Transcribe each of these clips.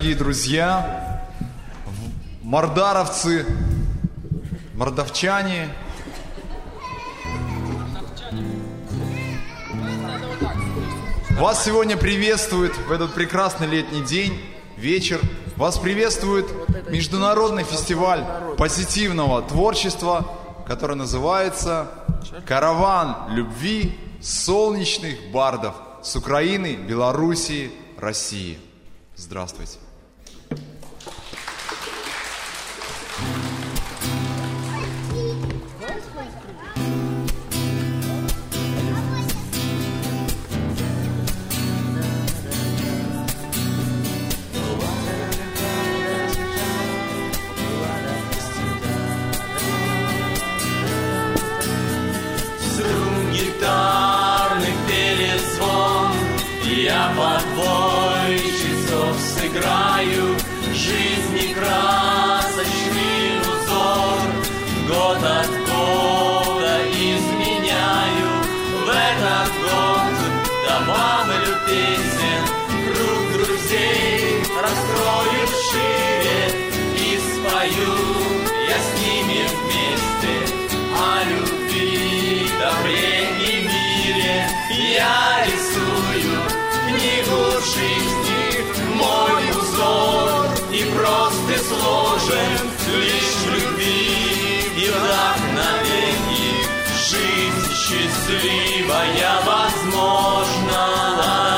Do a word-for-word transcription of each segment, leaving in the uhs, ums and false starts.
Дорогие друзья, мордаровцы, мордовчане, вас сегодня приветствует в этот прекрасный летний день, вечер, вас приветствует международный фестиваль позитивного творчества, который называется «Караван любви солнечных бардов» с Украины, Белоруссии, России. Здравствуйте. Я подвой часов сыграю, жизни красочный узор, год от года изменяю. В этот год добавлю песен, круг друзей раскрою шире и спою я с ними вместе о любви, добре и мире. Я рисую книгу жизни, мой узор и прост сложен лишь в любви и вдохновении. Жизнь счастливая возможна.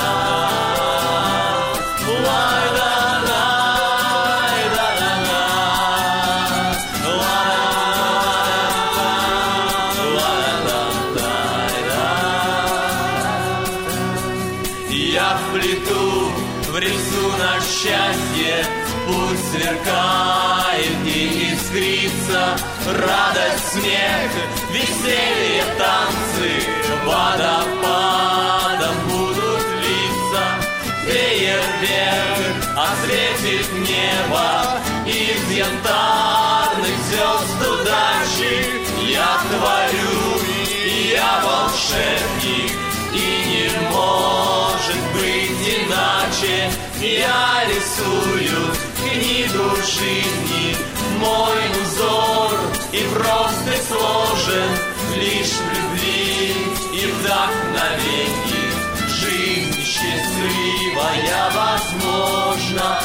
Счастье, пусть сверкает и искрится, радость, смех, веселье, танцы водопадом будут литься. Фейерверк осветит небо, из янтарных звезд удачи я творю, я волшебник, и не может быть иначе. Я рисую книгу жизни, мой узор и прост сложен лишь в любви и вдохновении. Жизнь счастливая возможна.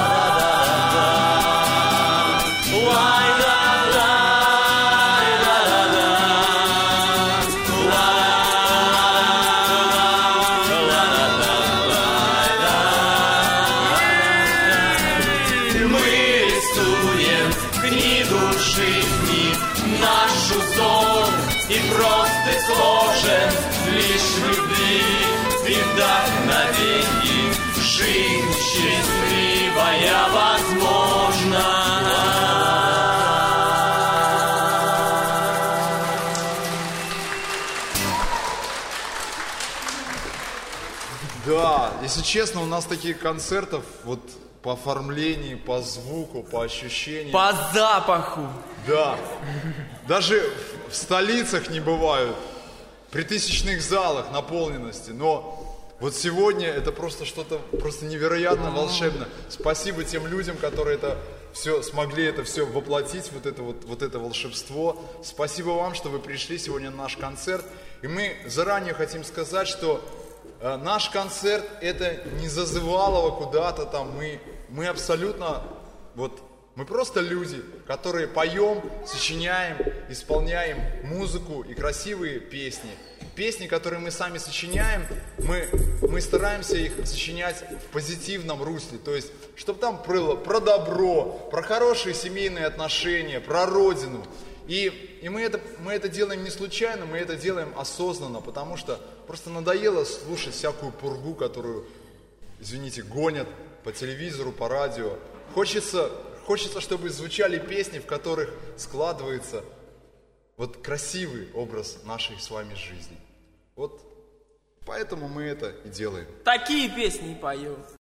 И просто сложен лишь в любви и вдохновении. Жизнь счастливая возможна. Да, если честно, у нас таких концертов вот по оформлению, по звуку, по ощущениям. По запаху. Да. Даже в столицах не бывают, при тысячных залах наполненности, но вот сегодня это просто что-то просто невероятно волшебно. Спасибо тем людям, которые это все смогли это все воплотить, вот это вот, вот это волшебство. Спасибо вам, что вы пришли сегодня на наш концерт. И мы заранее хотим сказать, что э, наш концерт это не зазывалово куда-то там, мы, мы абсолютно вот... Мы просто люди, которые поем, сочиняем, исполняем музыку и красивые песни. Песни, которые мы сами сочиняем, мы, мы стараемся их сочинять в позитивном русле. То есть, чтобы там было про добро, про хорошие семейные отношения, про родину. И, и мы, это, мы это делаем не случайно, мы это делаем осознанно, потому что просто надоело слушать всякую пургу, которую, извините, гонят по телевизору, по радио. Хочется... Хочется, чтобы звучали песни, в которых складывается вот красивый образ нашей с вами жизни. Вот поэтому мы это и делаем. Такие песни и поем.